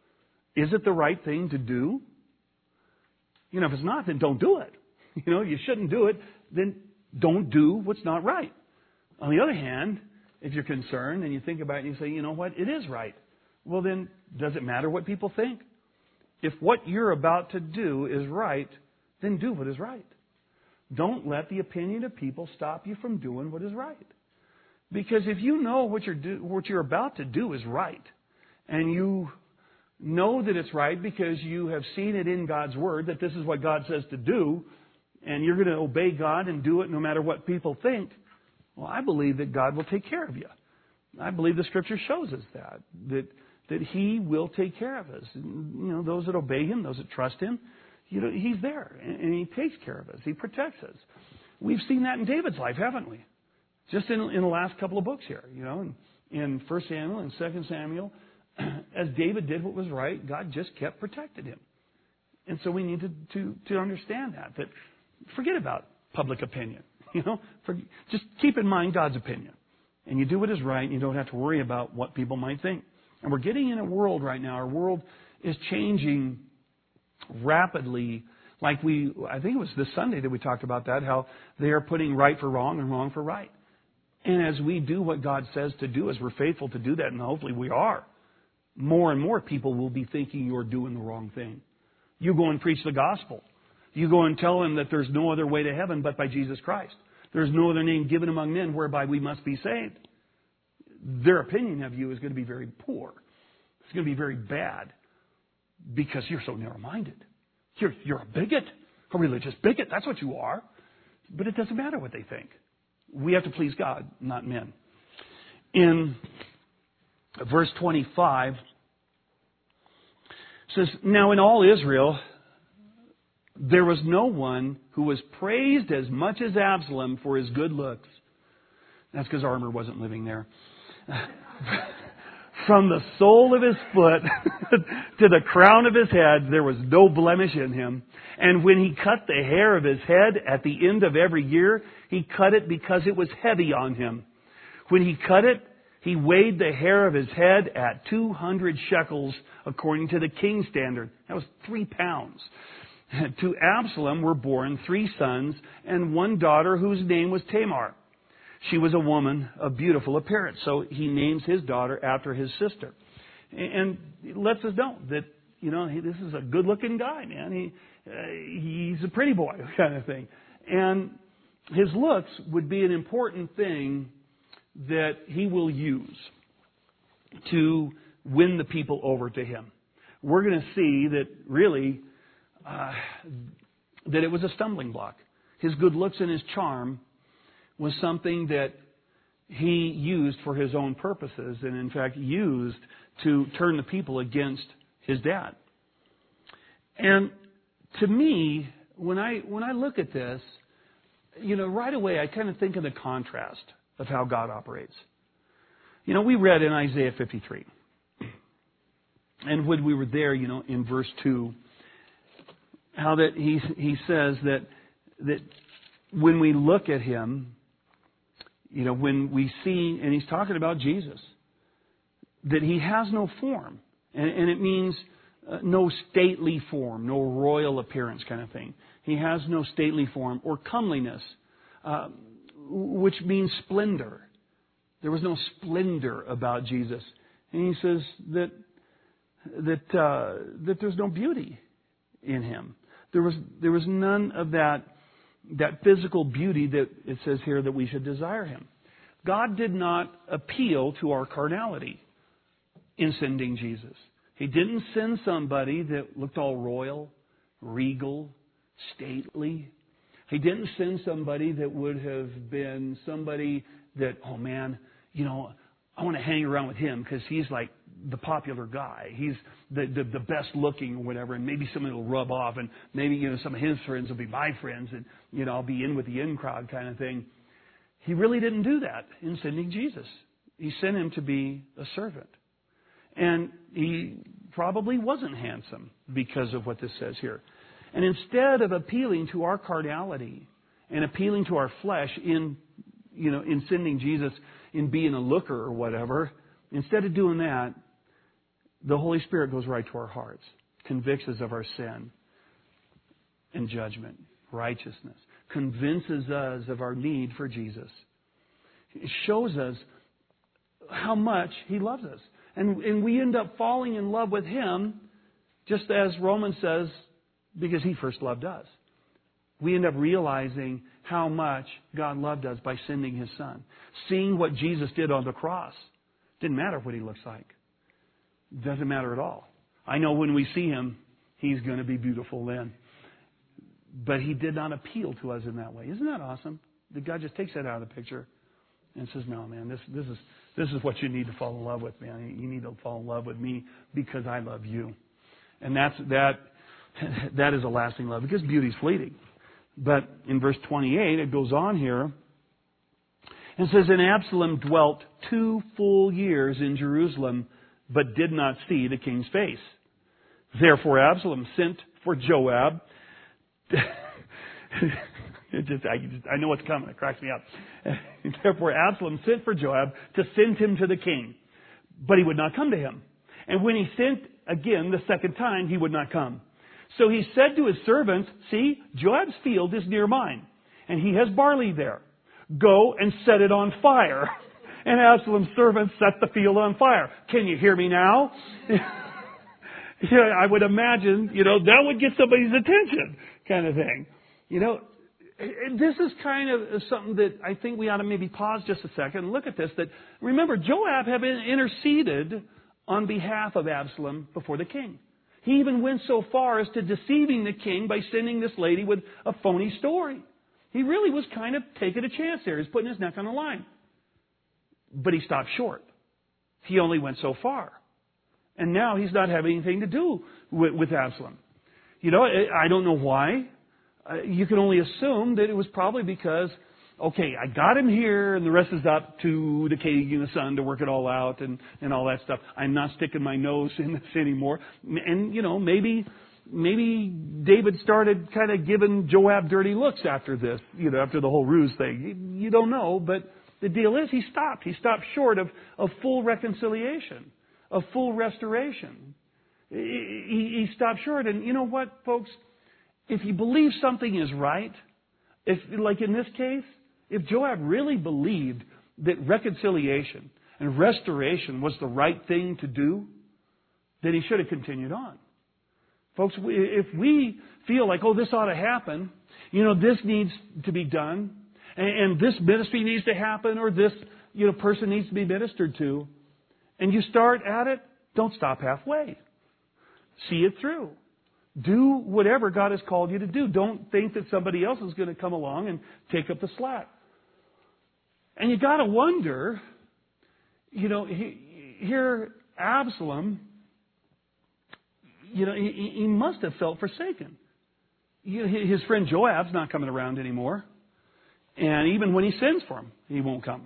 Is it the right thing to do? You know, if it's not, then don't do it. You know, you shouldn't do it, then don't do what's not right. On the other hand, if you're concerned and you think about it and you say, you know what, it is right. Well, then, does it matter what people think? If what you're about to do is right, then do what is right. Don't let the opinion of people stop you from doing what is right. Because if you know what you're do, what you're about to do is right, and you know that it's right because you have seen it in God's Word, that this is what God says to do, and you're going to obey God and do it no matter what people think, well, I believe that God will take care of you. I believe the Scripture shows us that, that, that He will take care of us. You know, those that obey Him, those that trust Him, you know, He's there, and, and He takes care of us. He protects us. We've seen that in David's life, haven't we? Just in, in the last couple of books here, you know, in, in First Samuel and Second Samuel, as David did what was right, God just kept protecting him. And so we need to, to, to understand that, that forget about public opinion. You know, for, just keep in mind God's opinion. And you do what is right, and you don't have to worry about what people might think. And we're getting in a world right now, our world is changing rapidly. Like we, I think it was this Sunday that we talked about that, how they are putting right for wrong and wrong for right. And as we do what God says to do, as we're faithful to do that, and hopefully we are, more and more people will be thinking you're doing the wrong thing. You go and preach the gospel. You go and tell them that there's no other way to heaven but by Jesus Christ. There's no other name given among men whereby we must be saved. Their opinion of you is going to be very poor. It's going to be very bad because you're so narrow-minded. You're, you're a bigot, a religious bigot. That's what you are. But it doesn't matter what they think. We have to please God, not men. In verse twenty-five, it says, now in all Israel, there was no one who was praised as much as Absalom for his good looks. That's because Armour wasn't living there. From the sole of his foot to the crown of his head, there was no blemish in him. And when he cut the hair of his head at the end of every year, he cut it because it was heavy on him. When he cut it, he weighed the hair of his head at two hundred shekels according to the king's standard. That was three pounds. To Absalom were born three sons and one daughter whose name was Tamar. She was a woman of beautiful appearance. So he names his daughter after his sister. And it lets us know that, you know, this is a good-looking guy, man. He uh, he's a pretty boy kind of thing. And his looks would be an important thing that he will use to win the people over to him. We're going to see that really uh, that it was a stumbling block. His good looks and his charm was something that he used for his own purposes and, in fact, used to turn the people against his dad. And to me, when I when I look at this, you know, right away I kind of think of the contrast of how God operates. You know, we read in Isaiah fifty-three. And when we were there, you know, in verse two, how that he he says that that when we look at him, you know, when we see, and he's talking about Jesus, that he has no form. And, and it means uh, no stately form, no royal appearance kind of thing. He has no stately form or comeliness, uh, which means splendor. There was no splendor about Jesus. And he says that that uh, that there's no beauty in him. There was there was none of that that physical beauty that it says here that we should desire him. God did not appeal to our carnality in sending Jesus. He didn't send somebody that looked all royal, regal, stately. He didn't send somebody that would have been somebody that, oh man, you know, I want to hang around with him because he's like the popular guy. He's the, the the best looking or whatever, and maybe somebody will rub off, and maybe, you know, some of his friends will be my friends, and, you know, I'll be in with the in crowd kind of thing. He really didn't do that in sending Jesus. He sent him to be a servant. And he probably wasn't handsome because of what this says here. And instead of appealing to our carnality and appealing to our flesh in, you know, in sending Jesus, in being a looker or whatever, instead of doing that, the Holy Spirit goes right to our hearts, convicts us of our sin and judgment, righteousness, convinces us of our need for Jesus. It shows us how much He loves us. And, and we end up falling in love with Him, just as Romans says, because He first loved us. We end up realizing how much God loved us by sending His Son. Seeing what Jesus did on the cross. Didn't matter what He looks like. Doesn't matter at all. I know when we see Him, He's going to be beautiful then. But He did not appeal to us in that way. Isn't that awesome? That God just takes that out of the picture and says, no, man, this, this is this is what you need to fall in love with, man. You need to fall in love with me because I love you. And that's that that is a lasting love, because beauty is fleeting. But in verse twenty-eight, it goes on here and says, and Absalom dwelt two full years in Jerusalem, but did not see the king's face. Therefore Absalom sent for Joab. It just, I, just, I know what's coming. It cracks me up. Therefore Absalom sent for Joab to send him to the king. But he would not come to him. And when he sent again the second time, he would not come. So he said to his servants, see, Joab's field is near mine, and he has barley there. Go and set it on fire. And Absalom's servants set the field on fire. Can you hear me now? Yeah, I would imagine, you know, that would get somebody's attention, kind of thing. You know, this is kind of something that I think we ought to maybe pause just a second and look at this. That remember, Joab had been interceded on behalf of Absalom before the king. He even went so far as to deceiving the king by sending this lady with a phony story. He really was kind of taking a chance there. He's putting his neck on the line. But he stopped short. He only went so far. And now he's not having anything to do with, with Absalom. You know, I don't know why. Uh, you can only assume that it was probably because, okay, I got him here, and the rest is up to the king and the son to work it all out and, and all that stuff. I'm not sticking my nose in this anymore. And, you know, maybe maybe David started kind of giving Joab dirty looks after this, you know, after the whole ruse thing. You, you don't know, but the deal is he stopped. He stopped short of, of full reconciliation, of full restoration. He, he, he stopped short. And you know what, folks? If you believe something is right, if, like in this case, if Joab really believed that reconciliation and restoration was the right thing to do, then he should have continued on. Folks, if we feel like, oh, this ought to happen, you know, this needs to be done, and, and this ministry needs to happen, or this, you know, person needs to be ministered to, and you start at it, don't stop halfway. See it through. Do whatever God has called you to do. Don't think that somebody else is going to come along and take up the slack. And you got to wonder, you know, he, here Absalom, you know, he, he must have felt forsaken. You know, his friend Joab's not coming around anymore. And even when he sends for him, he won't come.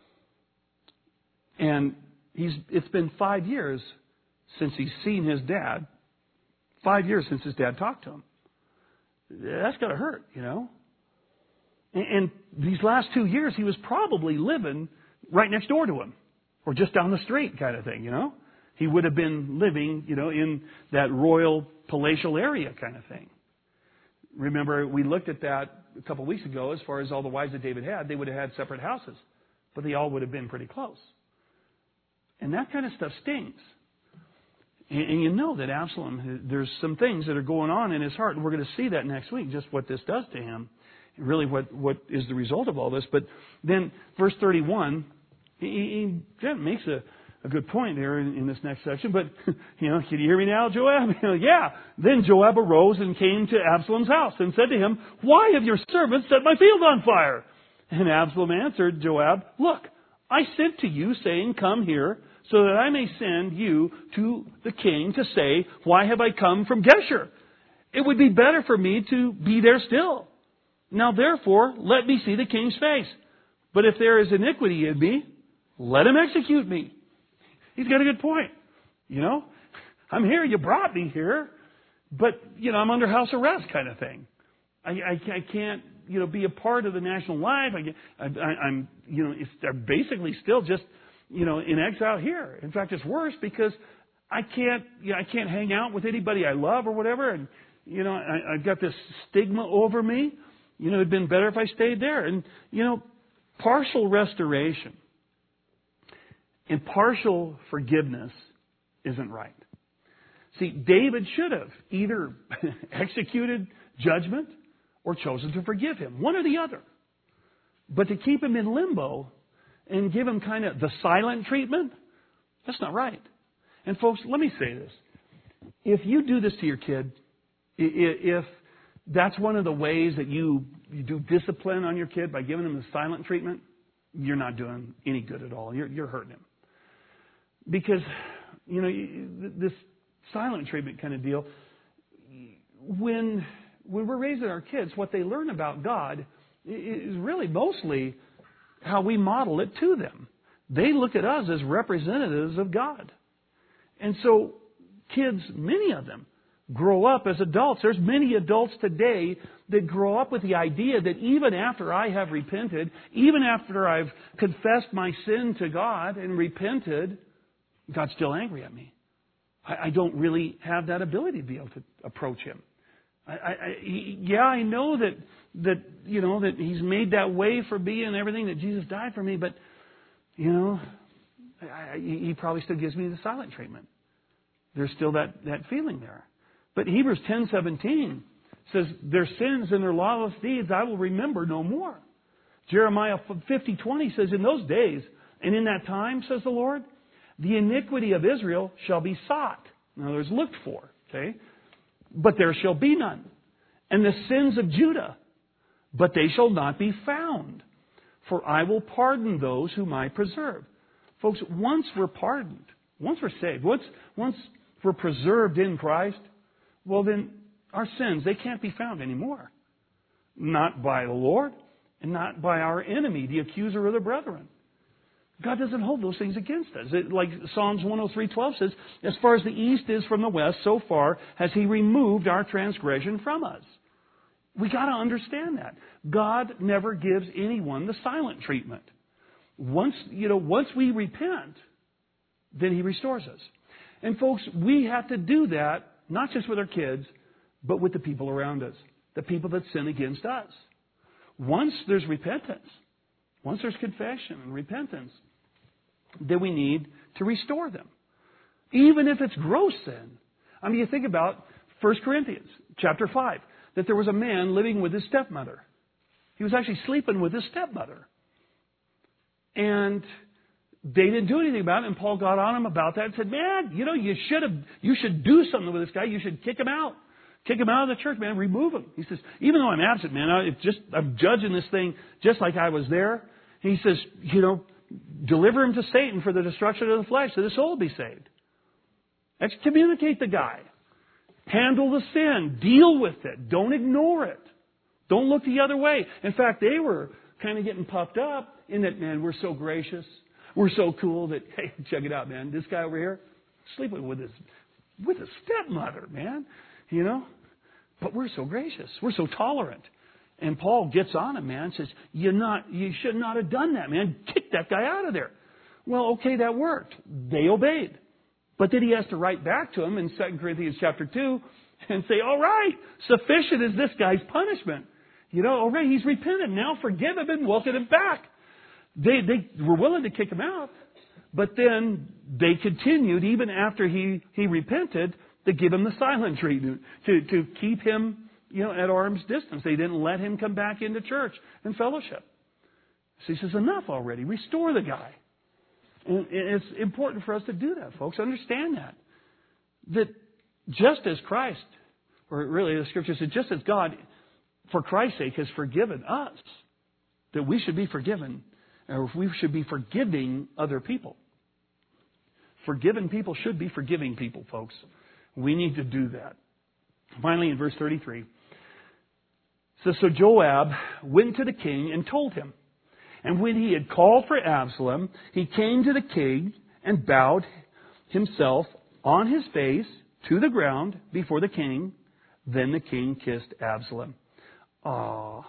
And he's it's been five years since he's seen his dad. Five years since his dad talked to him. That's got to hurt, you know. And, and these last two years, he was probably living right next door to him, or just down the street, kind of thing, you know. He would have been living, you know, in that royal palatial area, kind of thing. Remember, we looked at that a couple of weeks ago. As far as all the wives that David had, they would have had separate houses, but they all would have been pretty close. And that kind of stuff stings. And you know that Absalom, there's some things that are going on in his heart, and we're going to see that next week, just what this does to him. really what, what is the result of all this. But then verse thirty-one, he, he makes a, a good point there in, in this next section. But, you know, can you hear me now, Joab? You know, yeah. Then Joab arose and came to Absalom's house and said to him, why have your servants set my field on fire? And Absalom answered Joab, look, I sent to you saying, come here, so that I may send you to the king to say, why have I come from Geshur? It would be better for me to be there still. Now therefore, let me see the king's face. But if there is iniquity in me, let him execute me. He's got a good point. You know, I'm here, you brought me here, but, you know, I'm under house arrest kind of thing. I, I, I can't, you know, be a part of the national life. I, I, I'm, you know, it's, they're basically still just, you know, in exile here. In fact, it's worse because I can't, you know, I can't hang out with anybody I love or whatever. And, you know, I, I've got this stigma over me. You know, it'd been better if I stayed there. And, you know, partial restoration and partial forgiveness isn't right. See, David should have either executed judgment or chosen to forgive him. One or the other. But to keep him in limbo and give him kind of the silent treatment, that's not right. And folks, let me say this. If you do this to your kid, if that's one of the ways that you, you do discipline on your kid by giving him the silent treatment, you're not doing any good at all. You're, you're hurting him. Because, you know, this silent treatment kind of deal, when... When we're raising our kids, what they learn about God is really mostly how we model it to them. They look at us as representatives of God. And so kids, many of them, grow up as adults. There's many adults today that grow up with the idea that even after I have repented, even after I've confessed my sin to God and repented, God's still angry at me. I, I don't really have that ability to be able to approach Him. I, I, he, yeah, I know that that you know that He's made that way for me and everything, that Jesus died for me, but you know, I, I, He probably still gives me the silent treatment. There's still that, that feeling there. But Hebrews ten seventeen says, "Their sins and their lawless deeds I will remember no more." Jeremiah fifty twenty says, "In those days and in that time, says the Lord, the iniquity of Israel shall be sought." In other words, looked for. Okay. But there shall be none. And the sins of Judah, but they shall not be found. For I will pardon those whom I preserve. Folks, once we're pardoned, once we're saved, once, once we're preserved in Christ, well then our sins, they can't be found anymore. Not by the Lord and not by our enemy, the accuser of the brethren. God doesn't hold those things against us. It, like Psalms one oh three twelve says, as far as the east is from the west, so far has He removed our transgression from us. We got to understand that. God never gives anyone the silent treatment. Once, you know, once we repent, then He restores us. And folks, we have to do that, not just with our kids, but with the people around us. The people that sin against us. Once there's repentance, once there's confession and repentance, then we need to restore them. Even if it's gross sin. I mean, you think about First Corinthians chapter five, that there was a man living with his stepmother. He was actually sleeping with his stepmother. And they didn't do anything about it, and Paul got on him about that and said, man, you know, you should have, you should do something with this guy. You should kick him out. Kick him out of the church, man. Remove him. He says, even though I'm absent, man, I, it's just, I'm judging this thing just like I was there. He says, you know, deliver him to Satan for the destruction of the flesh, so the soul will be saved. Excommunicate the guy. Handle the sin. Deal with it. Don't ignore it. Don't look the other way. In fact, they were kind of getting puffed up in that, man, we're so gracious. We're so cool that, hey, check it out, man. This guy over here, sleeping with his, with his stepmother, man. You know? But we're so gracious. We're so tolerant. And Paul gets on him, man, and says, You're not, you should not have done that, man. Kick that guy out of there. Well, okay, that worked. They obeyed. But then he has to write back to him in Second Corinthians chapter two and say, all right, sufficient is this guy's punishment. You know, all right, he's repented. Now forgive him and welcome him back. They, they were willing to kick him out. But then they continued, even after he, he repented, to give him the silent treatment, to, to keep him, you know, at arm's distance. They didn't let him come back into church and fellowship. So he says, enough already. Restore the guy. And it's important for us to do that, folks. Understand that. That just as Christ, or really the Scripture says, just as God, for Christ's sake, has forgiven us, that we should be forgiven, or we should be forgiving other people. Forgiven people should be forgiving people, folks. We need to do that. Finally, in verse thirty-three, it says, so Joab went to the king and told him. And when he had called for Absalom, he came to the king and bowed himself on his face to the ground before the king. Then the king kissed Absalom. Aww.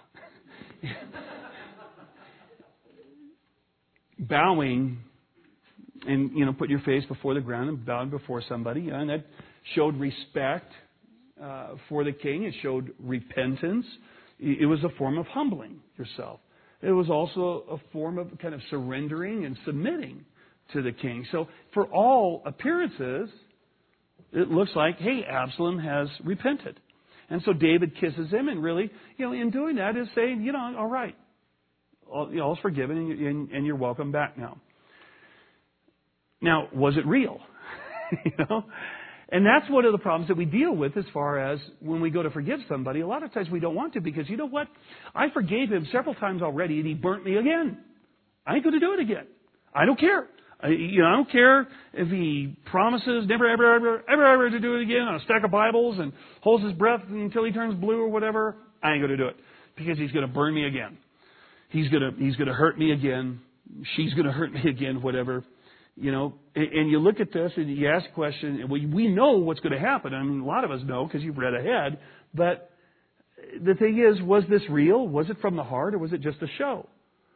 Bowing and, you know, put your face before the ground and bowing before somebody. And that showed respect uh, for the king. It showed repentance. It was a form of humbling yourself. It was also a form of kind of surrendering and submitting to the king. So for all appearances, it looks like, hey, Absalom has repented. And so David kisses him, and really, you know, in doing that is saying, you know, all right, all, you know, all's forgiven, and, and you're welcome back now. Now, was it real? you know? And that's one of the problems that we deal with as far as when we go to forgive somebody. A lot of times we don't want to because, you know what? I forgave him several times already, and he burnt me again. I ain't going to do it again. I don't care. I, you know, I don't care if he promises never, ever, ever, ever, ever to do it again on a stack of Bibles and holds his breath until he turns blue or whatever. I ain't going to do it because he's going to burn me again. He's going to he's going to hurt me again. She's going to hurt me again, whatever. You know, and, and you look at this and you ask a question, and we, we know what's going to happen. I mean, a lot of us know because you've read ahead. But the thing is, was this real? Was it from the heart, or was it just a show?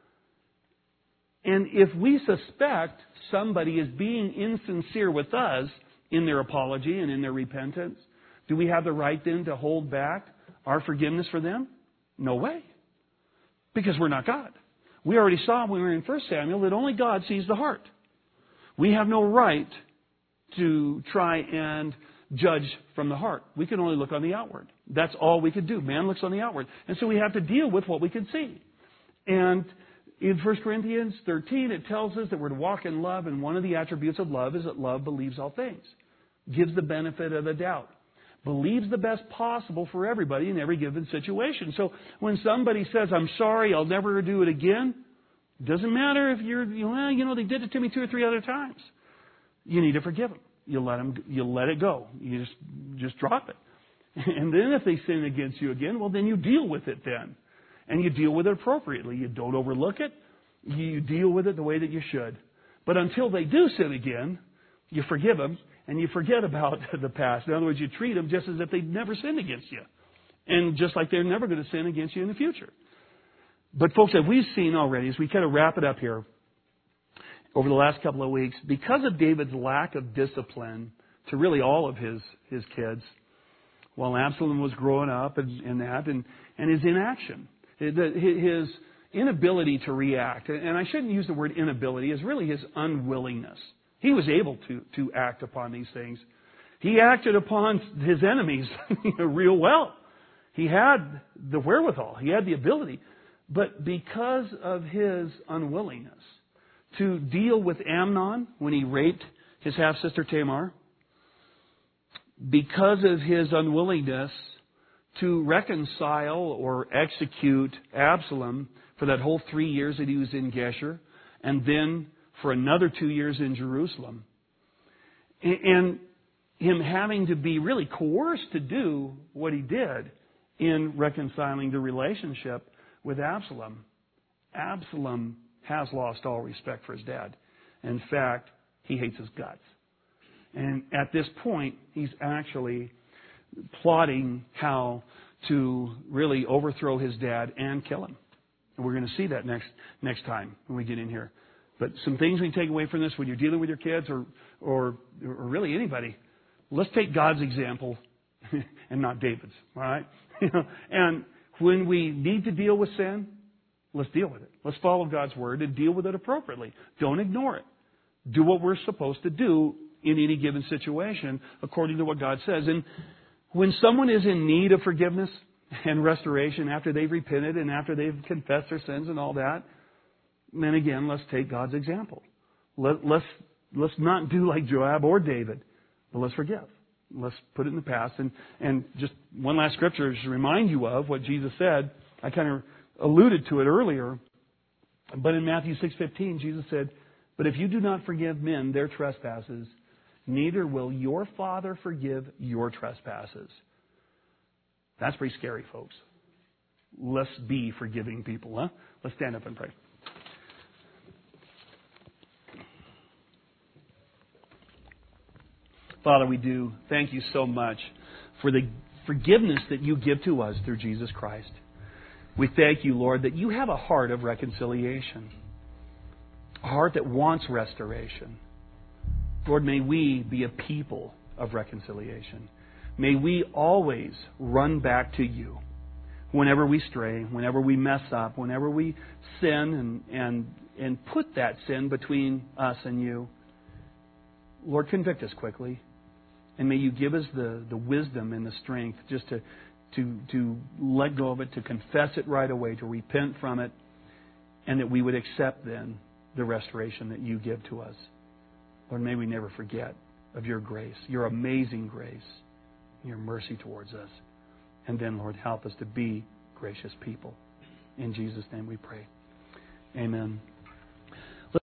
And if we suspect somebody is being insincere with us in their apology and in their repentance, do we have the right then to hold back our forgiveness for them? No way. Because we're not God. We already saw when we were in First Samuel that only God sees the heart. We have no right to try and judge from the heart. We can only look on the outward. That's all we could do. Man looks on the outward. And so we have to deal with what we can see. And in First Corinthians thirteen, it tells us that we're to walk in love, and one of the attributes of love is that love believes all things, gives the benefit of the doubt, believes the best possible for everybody in every given situation. So when somebody says, I'm sorry, I'll never do it again, it doesn't matter if you're, you know, well, you know, they did it to me two or three other times. You need to forgive them. You let them, you let it go. You just, just drop it. And then if they sin against you again, well, then you deal with it then. And you deal with it appropriately. You don't overlook it. You deal with it the way that you should. But until they do sin again, you forgive them and you forget about the past. In other words, you treat them just as if they'd never sinned against you. And just like they're never going to sin against you in the future. But folks, as we've seen already, as we kind of wrap it up here, over the last couple of weeks, because of David's lack of discipline to really all of his, his kids, while Absalom was growing up and, and that, and, and his inaction, his inability to react, and I shouldn't use the word inability, is really his unwillingness. He was able to, to act upon these things. He acted upon his enemies real well. He had the wherewithal. He had the ability. But because of his unwillingness to deal with Amnon when he raped his half-sister Tamar, because of his unwillingness to reconcile or execute Absalom for that whole three years that he was in Geshur, and then for another two years in Jerusalem, and him having to be really coerced to do what he did in reconciling the relationship with Absalom, Absalom has lost all respect for his dad. In fact, he hates his guts. And at this point, he's actually plotting how to really overthrow his dad and kill him. And we're going to see that next next time when we get in here. But some things we can take away from this when you're dealing with your kids or or, or really anybody. Let's take God's example and not David's. All right? And when we need to deal with sin, let's deal with it. Let's follow God's word and deal with it appropriately. Don't ignore it. Do what we're supposed to do in any given situation according to what God says. And when someone is in need of forgiveness, and restoration after they've repented and after they've confessed their sins and all that. And again, let's take God's example. Let, let's, let's not do like Joab or David, but let's forgive. Let's put it in the past. And, and just one last scripture to remind you of what Jesus said. I kind of alluded to it earlier. But in Matthew six fifteen, Jesus said, "But if you do not forgive men their trespasses, neither will your Father forgive your trespasses." That's pretty scary, folks. Let's be forgiving people, huh? Let's stand up and pray. Father, we do thank you so much for the forgiveness that you give to us through Jesus Christ. We thank you, Lord, that you have a heart of reconciliation, a heart that wants restoration. Lord, may we be a people of reconciliation. May we always run back to you whenever we stray, whenever we mess up, whenever we sin and, and, and put that sin between us and you. Lord, convict us quickly. And may you give us the, the wisdom and the strength just to, to, to let go of it, to confess it right away, to repent from it, and that we would accept then the restoration that you give to us. Lord, may we never forget of your grace, your amazing grace, your mercy towards us. And then, Lord, help us to be gracious people. In Jesus' name we pray. Amen.